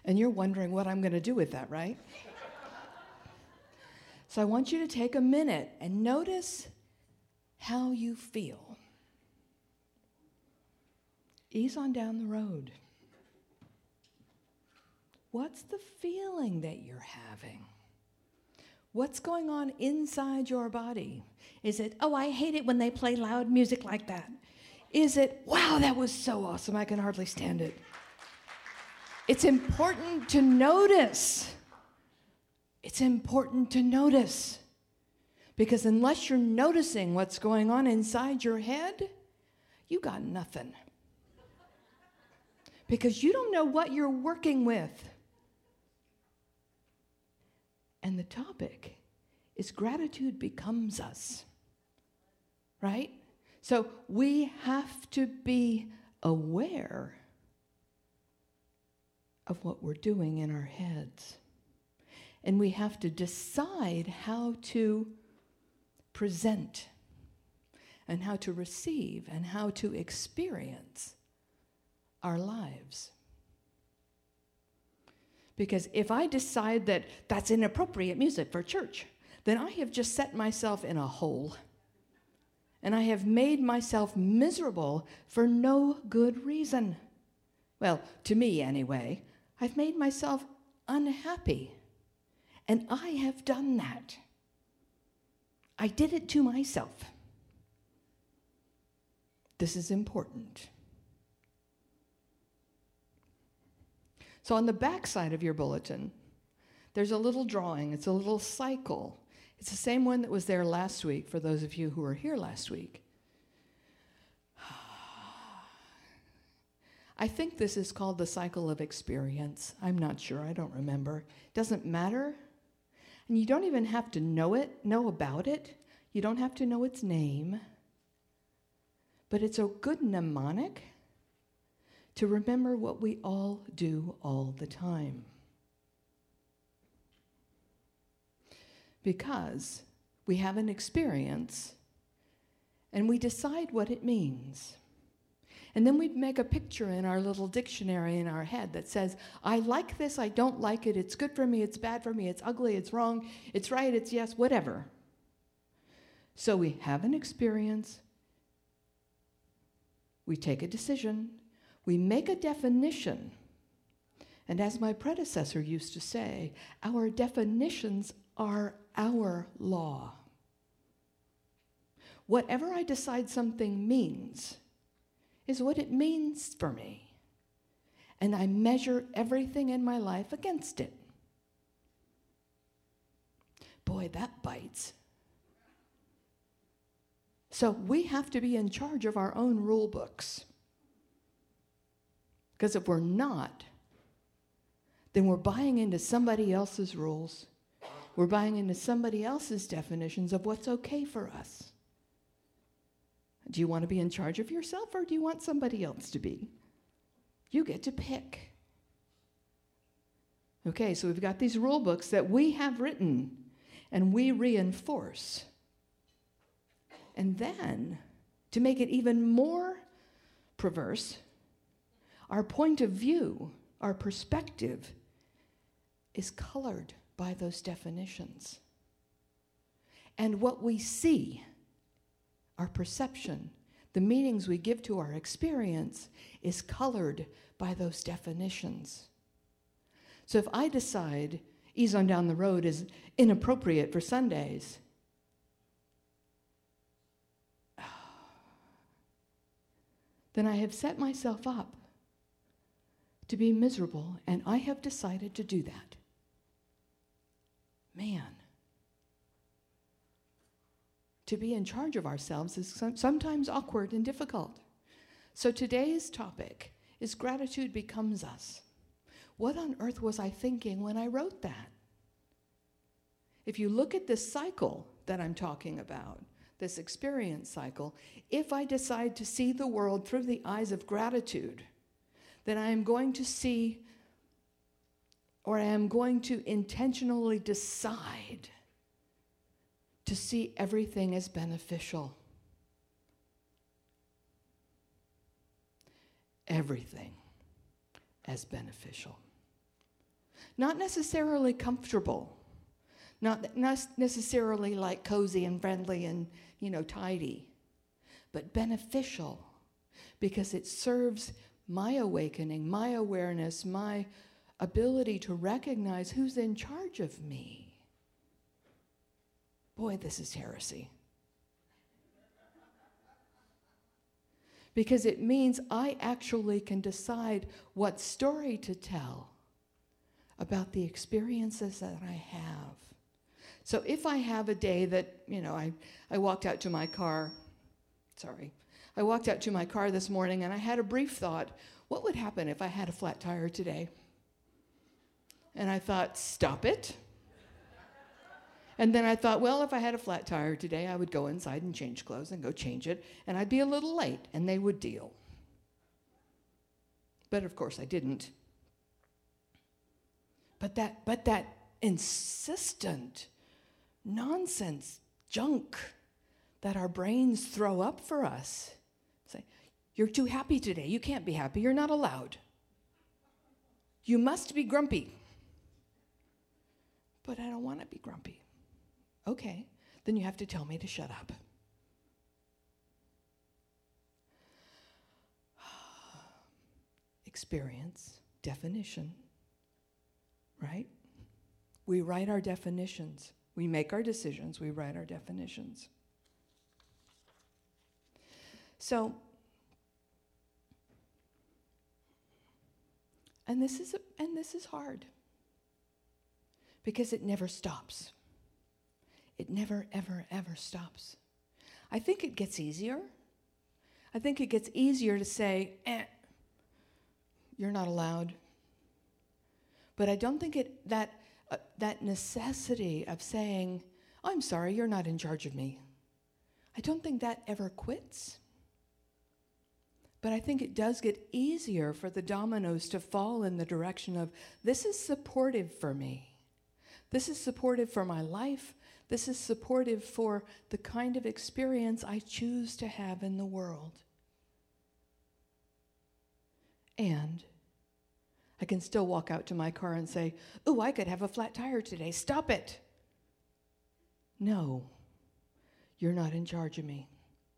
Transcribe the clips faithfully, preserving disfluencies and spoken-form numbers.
And you're wondering what I'm going to do with that, right? So I want you to take a minute and notice how you feel. Ease on down the road. What's the feeling that you're having? What's going on inside your body? Is it, oh, I hate it when they play loud music like that? Is it, wow, that was so awesome, I can hardly stand it? It's important to notice. It's important to notice. Because unless you're noticing what's going on inside your head, you got nothing. Because you don't know what you're working with. And the topic is gratitude becomes us. Right? So we have to be aware of what we're doing in our heads. And we have to decide how to present and how to receive and how to experience our lives. Because if I decide that that's inappropriate music for church, then I have just set myself in a hole. And I have made myself miserable for no good reason. Well, to me anyway, I've made myself unhappy. And I have done that. I did it to myself. This is important. So on the back side of your bulletin, there's a little drawing. It's a little cycle. It's the same one that was there last week for those of you who were here last week. I think this is called the cycle of experience. I'm not sure. I don't remember. It doesn't matter. And you don't even have to know it, know about it. You don't have to know its name. But it's a good mnemonic to remember what we all do all the time. Because we have an experience and we decide what it means. And then we make a picture in our little dictionary in our head that says, I like this, I don't like it, it's good for me, it's bad for me, it's ugly, it's wrong, it's right, it's yes, whatever. So we have an experience, we take a decision, we make a definition. And as my predecessor used to say, our definitions are our law. Whatever I decide something means is what it means for me. And I measure everything in my life against it. Boy, that bites. So we have to be in charge of our own rule books. Because if we're not, then we're buying into somebody else's rules. We're buying into somebody else's definitions of what's okay for us. Do you want to be in charge of yourself, or do you want somebody else to be? You get to pick. Okay, so we've got these rule books that we have written, and we reinforce. And then, to make it even more perverse, our point of view, our perspective, is colored by those definitions. And what we see, our perception, the meanings we give to our experience, is colored by those definitions. So if I decide Ease on Down the Road is inappropriate for Sundays, then I have set myself up to be miserable, and I have decided to do that. Man. To be in charge of ourselves is sometimes awkward and difficult. So today's topic is gratitude becomes us. What on earth was I thinking when I wrote that? If you look at this cycle that I'm talking about, this experience cycle, if I decide to see the world through the eyes of gratitude, then I am going to see, or I am going to intentionally decide to see everything as beneficial. Everything as beneficial. Not necessarily comfortable, not, not necessarily like cozy and friendly and, you know, tidy, but beneficial because it serves my awakening, my awareness, my ability to recognize who's in charge of me. Boy, this is heresy. Because it means I actually can decide what story to tell about the experiences that I have. So if I have a day that, you know, I, I walked out to my car, sorry, I walked out to my car this morning and I had a brief thought, what would happen if I had a flat tire today? And I thought, stop it. And then I thought, well, if I had a flat tire today, I would go inside and change clothes and go change it, and I'd be a little late, and they would deal. But of course I didn't. But that, but that insistent nonsense junk that our brains throw up for us, say, you're too happy today. You can't be happy. You're not allowed. You must be grumpy. But I don't want to be grumpy. Okay, then you have to tell me to shut up. Experience, definition, right? We write our definitions. We make our decisions. We write our definitions. So, and this is a, and this is hard because it never stops. It never, ever, ever stops. I think it gets easier. I think it gets easier to say, eh, you're not allowed. But I don't think it that uh, that necessity of saying, I'm sorry, you're not in charge of me. I don't think that ever quits. But I think it does get easier for the dominoes to fall in the direction of, this is supportive for me. This is supportive for my life. This is supportive for the kind of experience I choose to have in the world. And I can still walk out to my car and say, ooh, I could have a flat tire today. Stop it. No, you're not in charge of me.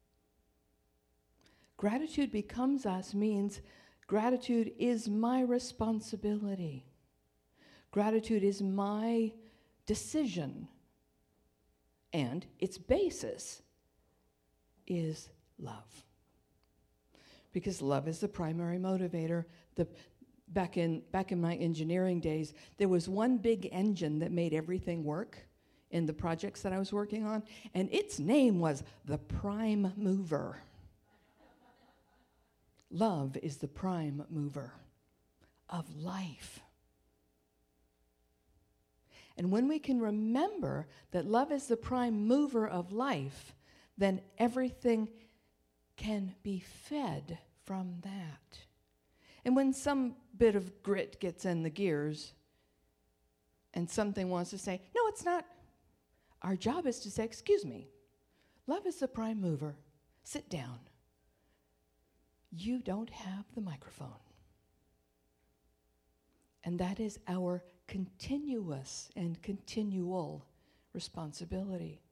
Gratitude becomes us means gratitude is my responsibility. Gratitude is my decision. And its basis is love. Because love is the primary motivator. The, back in back in my engineering days, there was one big engine that made everything work in the projects that I was working on, and its name was the prime mover. Love is the prime mover of life. And when we can remember that love is the prime mover of life, then everything can be fed from that. And when some bit of grit gets in the gears and something wants to say, no, it's not, our job is to say, excuse me, love is the prime mover. Sit down. You don't have the microphone. And that is our continuous and continual responsibility.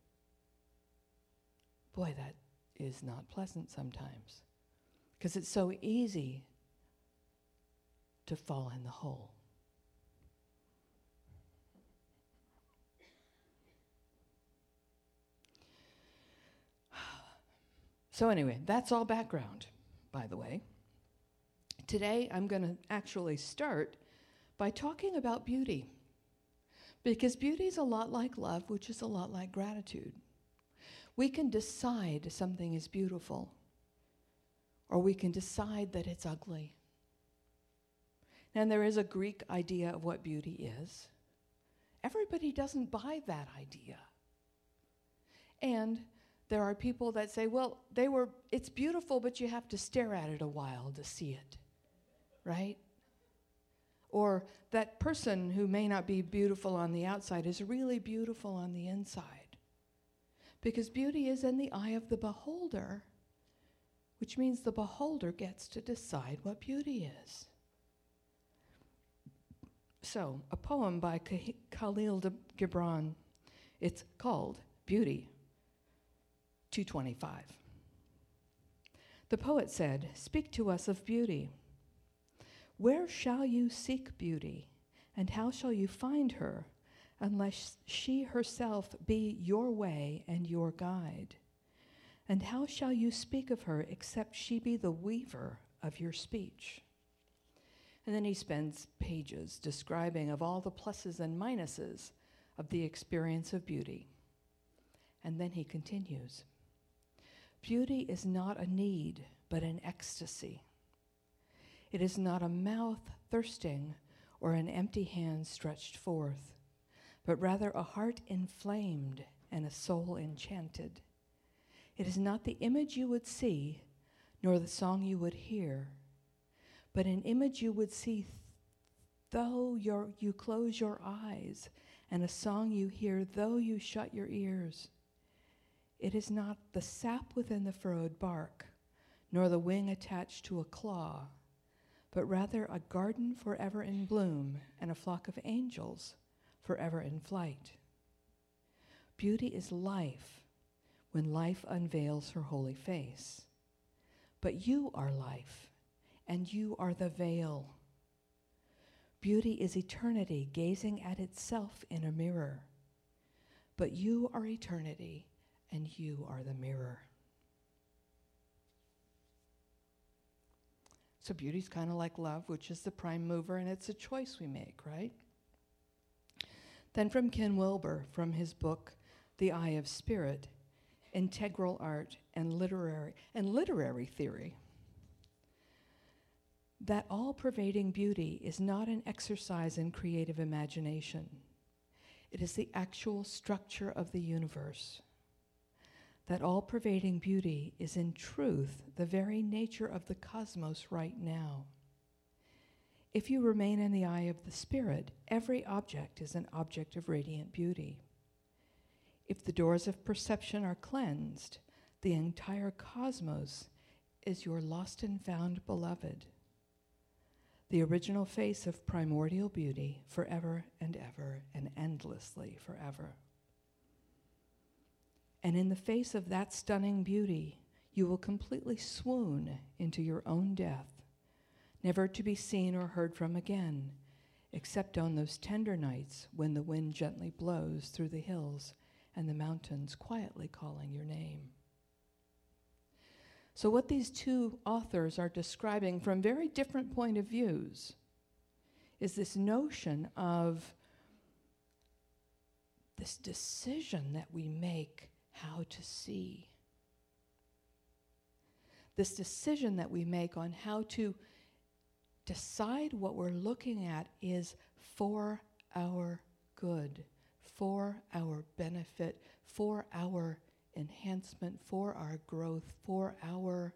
Boy, that is not pleasant sometimes, because it's so easy to fall in the hole. So anyway, that's all background, by the way. Today, I'm going to actually start by talking about beauty, because beauty is a lot like love, which is a lot like gratitude. We can decide something is beautiful, or we can decide that it's ugly. And there is a Greek idea of what beauty is. Everybody doesn't buy that idea. And there are people that say, well, they were, it's beautiful, but you have to stare at it a while to see it, right? Or that person who may not be beautiful on the outside is really beautiful on the inside. Because beauty is in the eye of the beholder, which means the beholder gets to decide what beauty is. So, a poem by Kh- Khalil de Gibran. It's called Beauty, two twenty-five. The poet said, "Speak to us of beauty. Where shall you seek beauty, and how shall you find her, unless she herself be your way and your guide? And how shall you speak of her except she be the weaver of your speech?" And then he spends pages describing of all the pluses and minuses of the experience of beauty. And then he continues, "Beauty is not a need, but an ecstasy. It is not a mouth thirsting or an empty hand stretched forth, but rather a heart inflamed and a soul enchanted. It is not the image you would see, nor the song you would hear, but an image you would see th- though your, you close your eyes, and a song you hear though you shut your ears. It is not the sap within the furrowed bark, nor the wing attached to a claw, but rather a garden forever in bloom and a flock of angels forever in flight. Beauty is life when life unveils her holy face. But you are life, and you are the veil. Beauty is eternity gazing at itself in a mirror. But you are eternity, and you are the mirror." So beauty's kind of like love, which is the prime mover, and it's a choice we make, right? Then from Ken Wilber, from his book, The Eye of Spirit, Integral Art and Literary and Literary Theory, that all-pervading beauty is not an exercise in creative imagination. It is the actual structure of the universe. That all-pervading beauty is in truth the very nature of the cosmos right now. If you remain in the eye of the Spirit, every object is an object of radiant beauty. If the doors of perception are cleansed, the entire cosmos is your lost and found beloved, the original face of primordial beauty forever and ever and endlessly forever. And in the face of that stunning beauty, you will completely swoon into your own death, never to be seen or heard from again, except on those tender nights when the wind gently blows through the hills and the mountains quietly calling your name. So what these two authors are describing from very different point of views is this notion of this decision that we make how to see. This decision that we make on how to decide what we're looking at is for our good, for our benefit, for our enhancement, for our growth, for our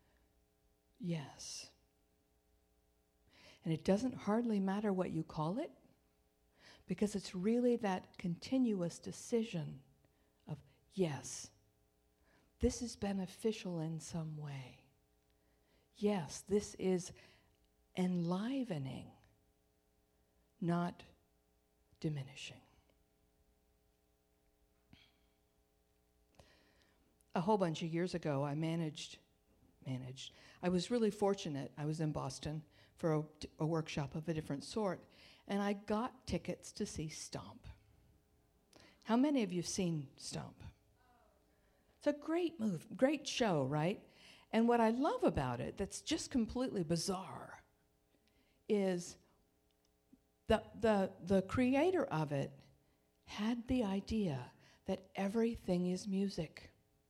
yes. And it doesn't hardly matter what you call it, because it's really that continuous decision of, yes, this is beneficial in some way. Yes, this is enlivening, not diminishing. A whole bunch of years ago, I managed, managed, I was really fortunate. I was in Boston for a, a workshop of a different sort, and I got tickets to see Stomp. How many of you have seen Stomp? It's a great move, great show, right? And what I love about it that's just completely bizarre is the, the, the creator of it had the idea that everything is music.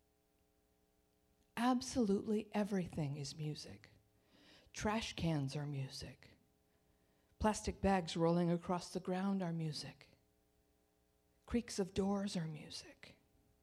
Absolutely everything is music. Trash cans are music. Plastic bags rolling across the ground are music. Creaks of doors are music.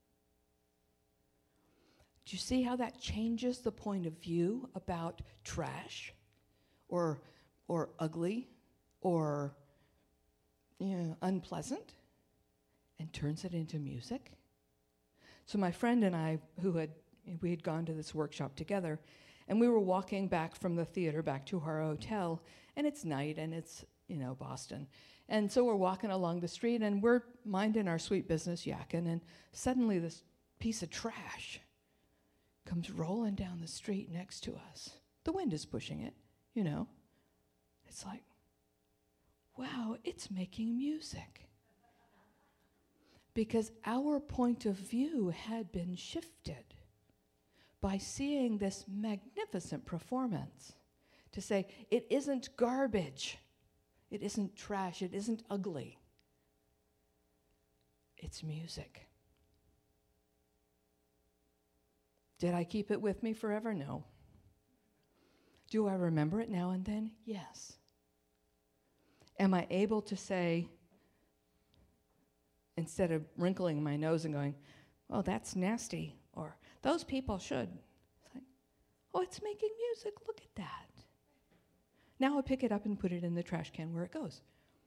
Do you see how that changes the point of view about trash or, or ugly or you know, unpleasant and turns it into music? So my friend and I, who had we had gone to this workshop together, and we were walking back from the theater back to our hotel, and it's night, and it's you know, Boston. And so we're walking along the street, and we're minding our sweet business, yakking, and suddenly this piece of trash comes rolling down the street next to us. The wind is pushing it, you know. It's like, wow, it's making music. Because our point of view had been shifted by seeing this magnificent performance to say, it isn't garbage, it isn't trash, it isn't ugly. It's music. Did I keep it with me forever? No. Do I remember it now and then? Yes. Am I able to say, instead of wrinkling my nose and going, oh, that's nasty, or those people should, it's like, oh, it's making music, look at that. Now I pick it up and put it in the trash can where it goes.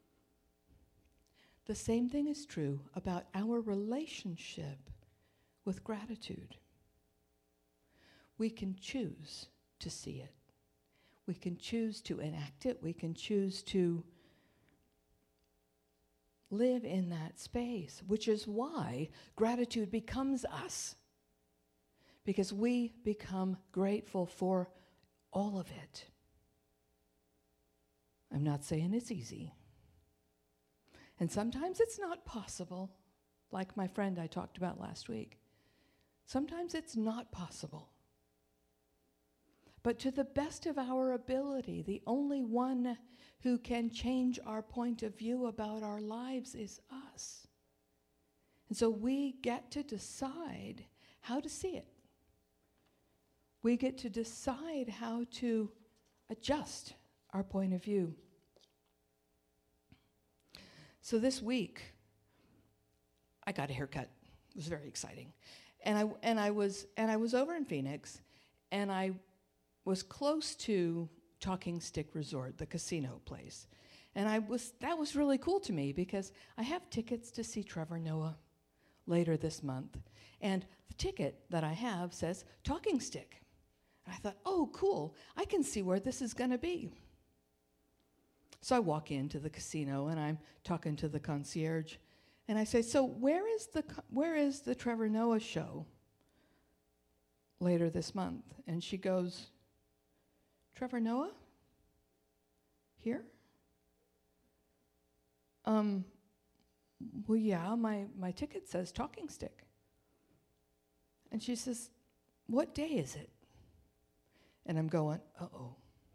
The same thing is true about our relationship with gratitude. We can choose to see it. We can choose to enact it. We can choose to live in that space, which is why gratitude becomes us. Because we become grateful for all of it. I'm not saying it's easy. And sometimes it's not possible, like my friend I talked about last week. Sometimes it's not possible. But to the best of our ability, the only one who can change our point of view about our lives is us. And so we get to decide how to see it. We get to decide how to adjust our point of view. So this week, I got a haircut. It was very exciting. And I and I was and I was over in Phoenix, and I was close to Talking Stick Resort, the casino place. And I was that was really cool to me because I have tickets to see Trevor Noah later this month. And the ticket that I have says Talking Stick. And I thought, oh, cool, I can see where this is going to be. So I walk into the casino, and I'm talking to the concierge. And I say, so where is the where is the Trevor Noah show later this month? And she goes, Trevor Noah? Here? Um, well, yeah, my, my ticket says Talking Stick. And she says, what day is it? And I'm going, uh-oh.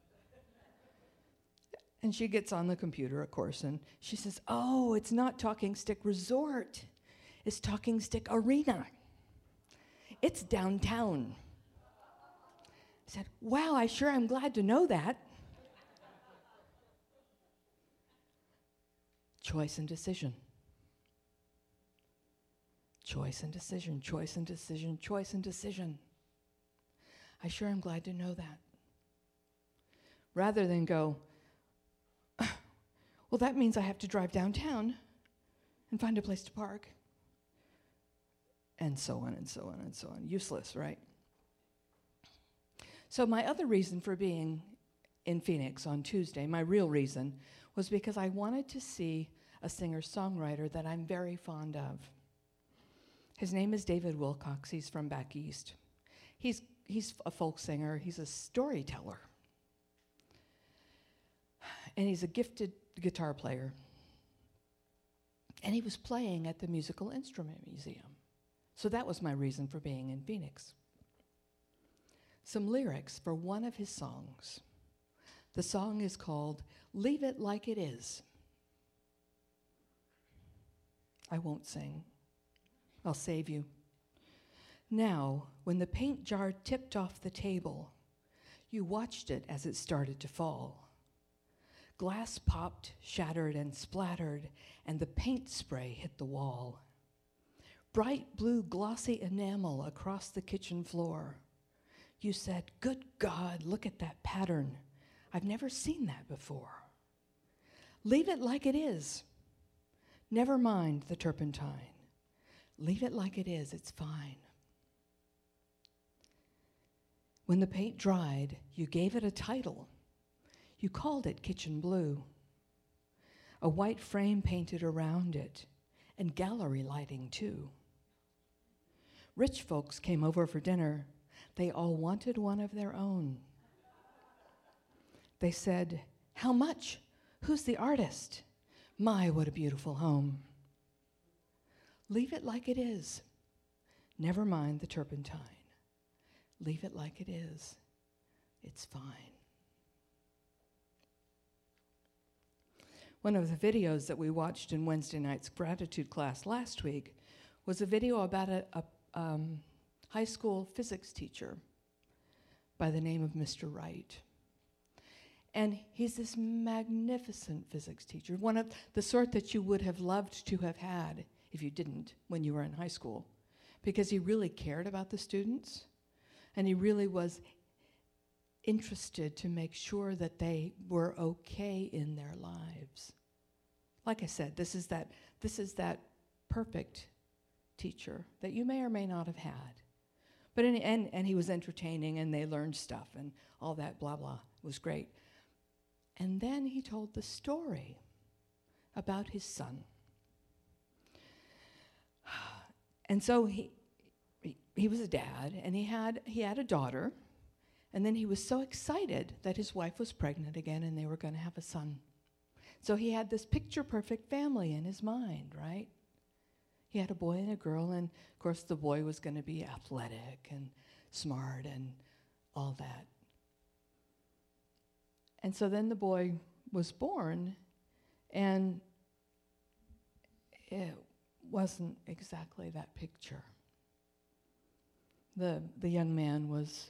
And she gets on the computer, of course, and she says, oh, it's not Talking Stick Resort. It's Talking Stick Arena. It's downtown. I said, wow, I sure am glad to know that. Choice and decision. Choice and decision, choice and decision, choice and decision. I sure am glad to know that. Rather than go, well, that means I have to drive downtown and find a place to park. And so on and so on and so on. Useless, right? So my other reason for being in Phoenix on Tuesday, my real reason, was because I wanted to see a singer-songwriter that I'm very fond of. His name is David Wilcox. He's from back east. He's, he's a folk singer. He's a storyteller. And he's a gifted guitar player. And he was playing at the Musical Instrument Museum. So that was my reason for being in Phoenix. Some lyrics for one of his songs. The song is called Leave It Like It Is. I won't sing. I'll save you. Now, when the paint jar tipped off the table, you watched it as it started to fall. Glass popped, shattered, and splattered, and the paint spray hit the wall. Bright blue glossy enamel across the kitchen floor. You said, good God, look at that pattern. I've never seen that before. Leave it like it is. Never mind the turpentine. Leave it like it is, it's fine. When the paint dried, you gave it a title. You called it Kitchen Blue. a white frame painted around it, and gallery lighting too. Rich folks came over for dinner. They all wanted one of their own. They said, "How much? Who's the artist? My, what a beautiful home." Leave it like it is. Never mind the turpentine. Leave it like it is. It's fine. One of the videos that we watched in Wednesday night's gratitude class last week was a video about a, a um, high school physics teacher by the name of Mister Wright. And he's this magnificent physics teacher, one of the sort that you would have loved to have had if you didn't when you were in high school, because he really cared about the students, and he really was interested to make sure that they were okay in their lives. Like I said, this is that this is that perfect teacher that you may or may not have had. But in, and, and he was entertaining, and they learned stuff, and all that blah, blah. It was great. And then he told the story about his son. And so he, he, he was a dad, and he had, he had a daughter, and then he was so excited that his wife was pregnant again, and they were going to have a son. So he had this picture-perfect family in his mind, right? He had a boy and a girl, and of course the boy was going to be athletic and smart and all that. And so then the boy was born, and it wasn't exactly that picture. The, the young man was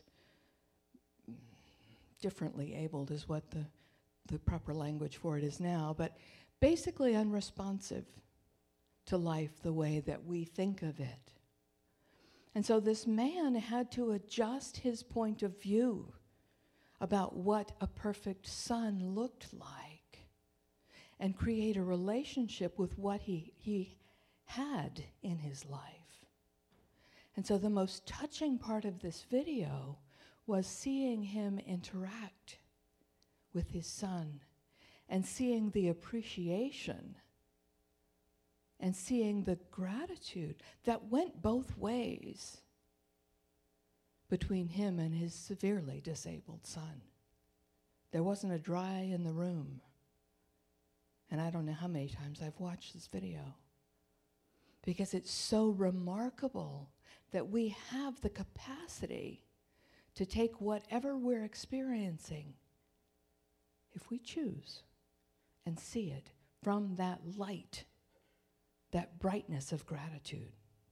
differently abled, is what the, the proper language for it is now, but basically unresponsive to life the way that we think of it. And so this man had to adjust his point of view about what a perfect son looked like and create a relationship with what he, he had in his life. And so the most touching part of this video was seeing him interact with his son and seeing the appreciation and seeing the gratitude that went both ways between him and his severely disabled son. There wasn't a dry in the room. And I don't know how many times I've watched this video, because it's so remarkable that we have the capacity to take whatever we're experiencing, if we choose, and see it from that light, that brightness of gratitude.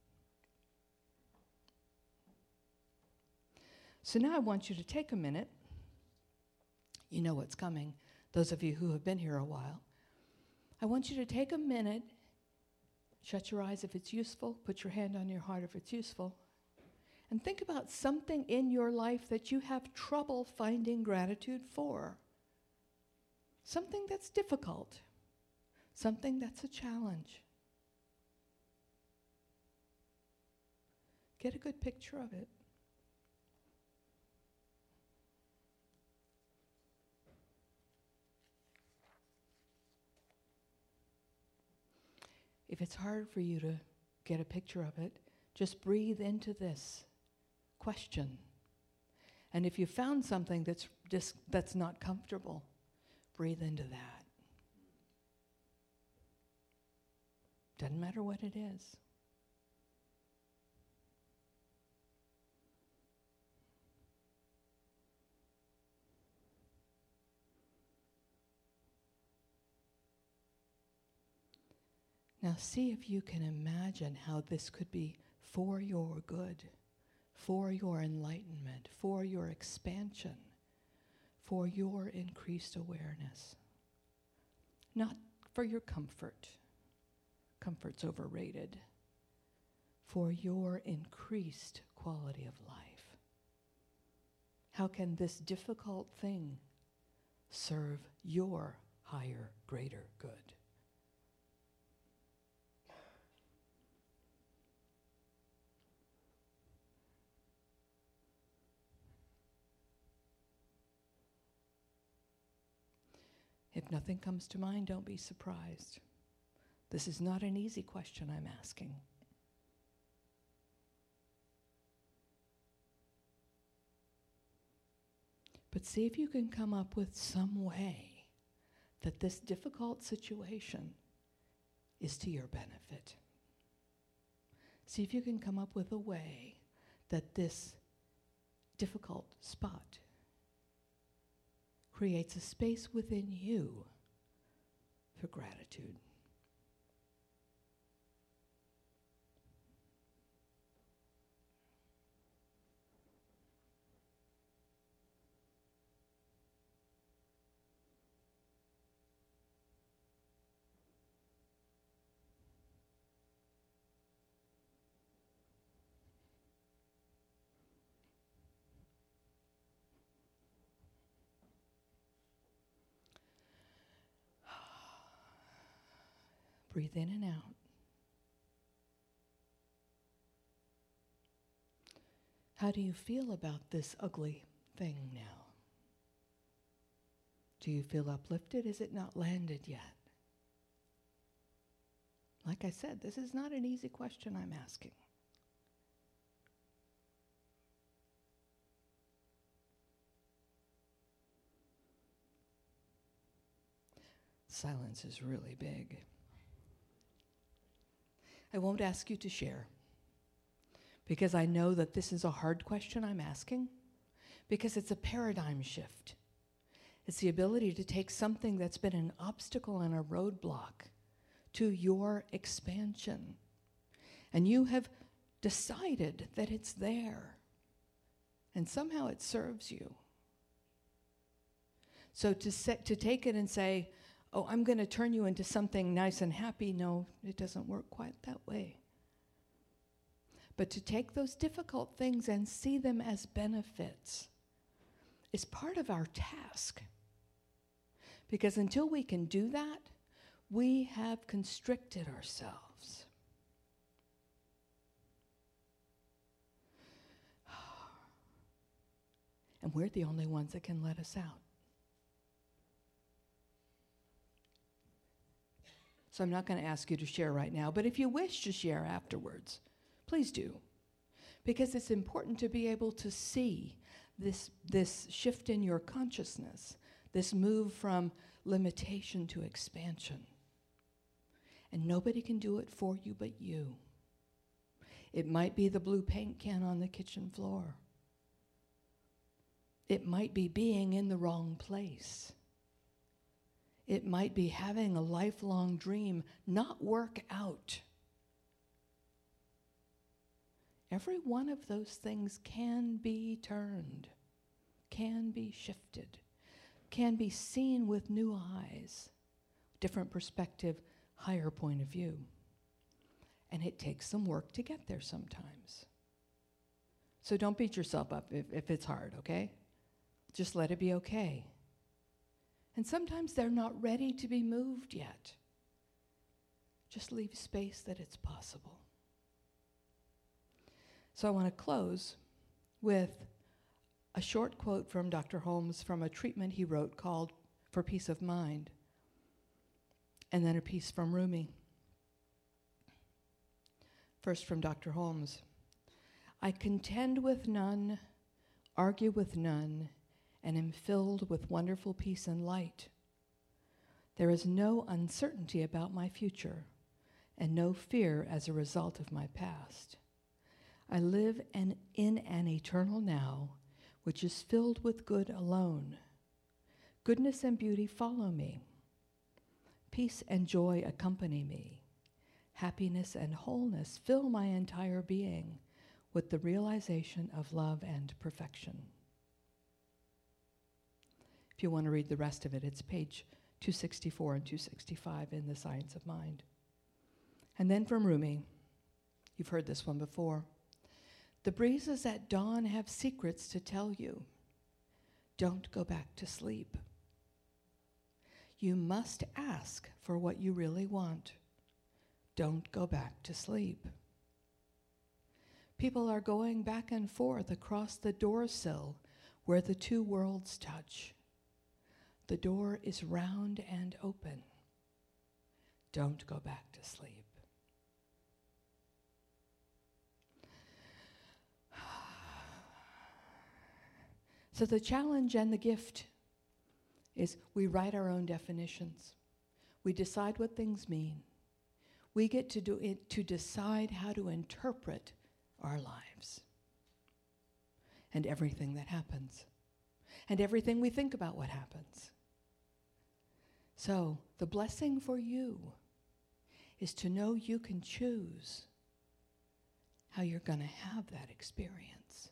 So now I want you to take a minute. You know what's coming, those of you who have been here a while. I want you to take a minute, shut your eyes if it's useful, put your hand on your heart if it's useful, and think about something in your life that you have trouble finding gratitude for. Something that's difficult, something that's a challenge. Get a good picture of it. If it's hard for you to get a picture of it, just breathe into this question. And if you found something that's just that's not comfortable, breathe into that. Doesn't matter what it is. Now see if you can imagine how this could be for your good, for your enlightenment, for your expansion, for your increased awareness. Not for your comfort. Comfort's overrated. For your increased quality of life. How can this difficult thing serve your higher, greater good? If nothing comes to mind, don't be surprised. This is not an easy question I'm asking. But see if you can come up with some way that this difficult situation is to your benefit. See if you can come up with a way that this difficult spot creates a space within you for gratitude. Breathe in and out. How do you feel about this ugly thing now? Do you feel uplifted? Is it not landed yet? Like I said, this is not an easy question I'm asking. Silence is really big. I won't ask you to share because I know that this is a hard question I'm asking because it's a paradigm shift. It's the ability to take something that's been an obstacle and a roadblock to your expansion. And you have decided that it's there and somehow it serves you. So to set, to take it and say, oh, I'm going to turn you into something nice and happy. No, it doesn't work quite that way. But to take those difficult things and see them as benefits is part of our task. Because until we can do that, we have constricted ourselves. And we're the only ones that can let us out. So I'm not going to ask you to share right now, but if you wish to share afterwards, please do. Because it's important to be able to see this, this shift in your consciousness, this move from limitation to expansion. And nobody can do it for you but you. It might be the blue paint can on the kitchen floor. It might be being in the wrong place. It might be having a lifelong dream not work out. Every one of those things can be turned, can be shifted, can be seen with new eyes, different perspective, higher point of view. And it takes some work to get there sometimes. So don't beat yourself up if, if it's hard, okay? Just let it be okay. And sometimes they're not ready to be moved yet. Just leave space that it's possible. So I want to close with a short quote from Doctor Holmes from a treatment he wrote called For Peace of Mind, and then a piece from Rumi. First from Doctor Holmes. I contend with none, argue with none, and am filled with wonderful peace and light. There is no uncertainty about my future, and no fear as a result of my past. I live an, in an eternal now, which is filled with good alone. Goodness and beauty follow me. Peace and joy accompany me. Happiness and wholeness fill my entire being with the realization of love and perfection. If you want to read the rest of it, it's page two sixty-four and two sixty-five in The Science of Mind. And then from Rumi, you've heard this one before. The breezes at dawn have secrets to tell you. Don't go back to sleep. You must ask for what you really want. Don't go back to sleep. People are going back and forth across the door sill where the two worlds touch. The door is round and open. Don't go back to sleep. So the challenge and the gift is we write our own definitions. We decide what things mean. We get to do it to decide how to interpret our lives and everything that happens and everything we think about what happens. So the blessing for you is to know you can choose how you're going to have that experience.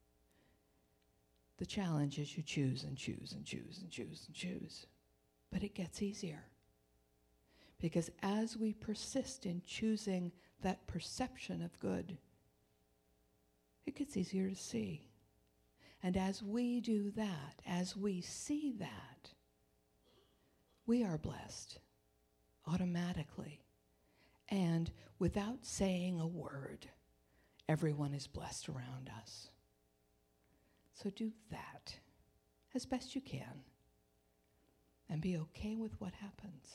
The challenge is you choose and choose and choose and choose and choose. But it gets easier. Because as we persist in choosing that perception of good, it gets easier to see. And as we do that, as we see that, we are blessed automatically. And without saying a word, everyone is blessed around us. So do that as best you can and be okay with what happens.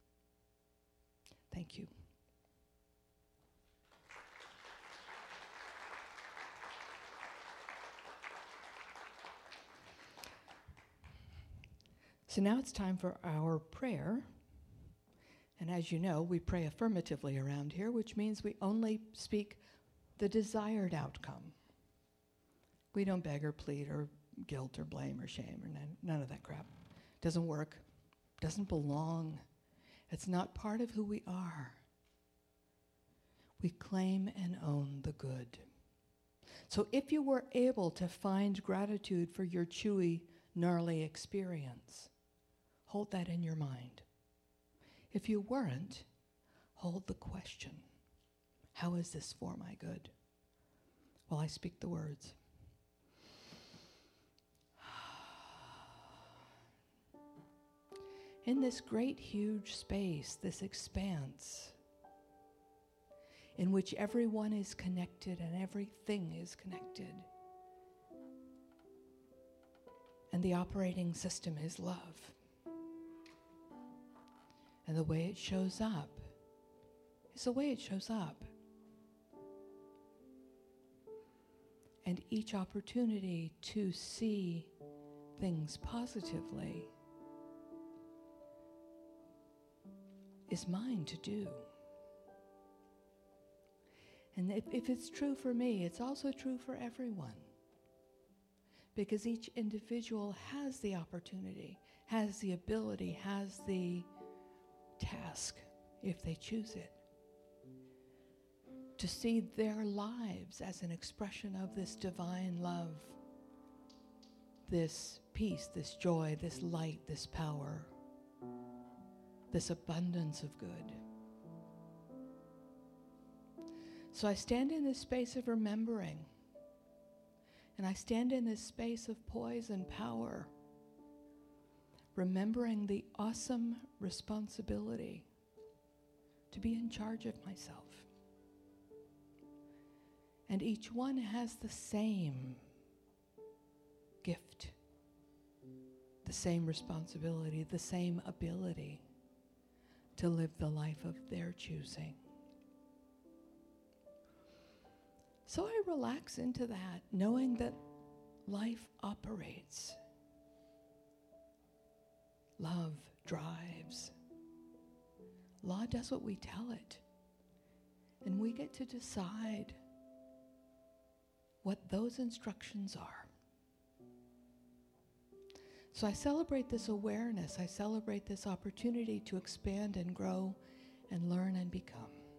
Thank you. So now it's time for our prayer. And as you know, we pray affirmatively around here, which means we only speak the desired outcome. We don't beg or plead or guilt or blame or shame or none, none of that crap. Doesn't work. Doesn't belong. It's not part of who we are. We claim and own the good. So if you were able to find gratitude for your chewy, gnarly experience, hold that in your mind. If you weren't, hold the question, how is this for my good? While I speak the words. In this great, huge space, this expanse, in which everyone is connected and everything is connected, and the operating system is love, and the way it shows up is the way it shows up. And each opportunity to see things positively is mine to do. And if, if it's true for me, it's also true for everyone. Because each individual has the opportunity, has the ability, has the task, if they choose it, to see their lives as an expression of this divine love, this peace, this joy, this light, this power, this abundance of good. So I stand in this space of remembering, and I stand in this space of poise and power, remembering the awesome responsibility to be in charge of myself. And each one has the same gift, the same responsibility, the same ability to live the life of their choosing. So I relax into that, knowing that life operates. Love drives. Law does what we tell it. And we get to decide what those instructions are. So I celebrate this awareness. I celebrate this opportunity to expand and grow and learn and become.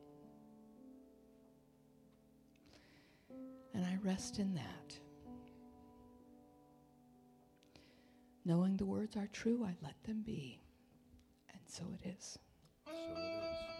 And I rest in that. Knowing the words are true, I let them be. And so it is. So it is.